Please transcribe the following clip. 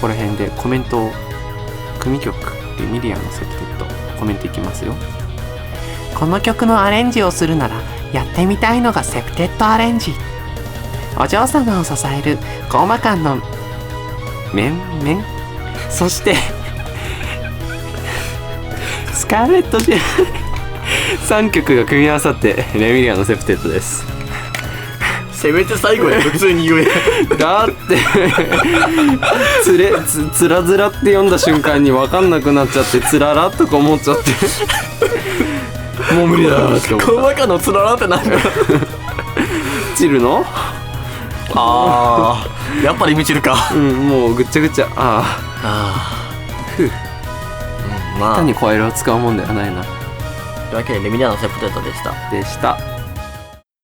こら辺でコメントを、組曲エミリアのセプテッドコメントいきますよ。この曲のアレンジをするならやってみたいのがセプテッドアレンジ。お嬢様を支えるコーマ感の面々、そしてスカーレットジェ3曲が組み合わさってレミリアのセプテッドです。 せめて最後や普通に言えだってつらずらって読んだ瞬間に分かんなくなっちゃってつららとか思っちゃってもう無理だって思った。 細かのつららってなんだチルのやっぱりみちるか。 もうぐっちゃぐちゃ。 まあ単に声色を使うもんではないな。 というわけでレミリアのセプテッドでした。 でした。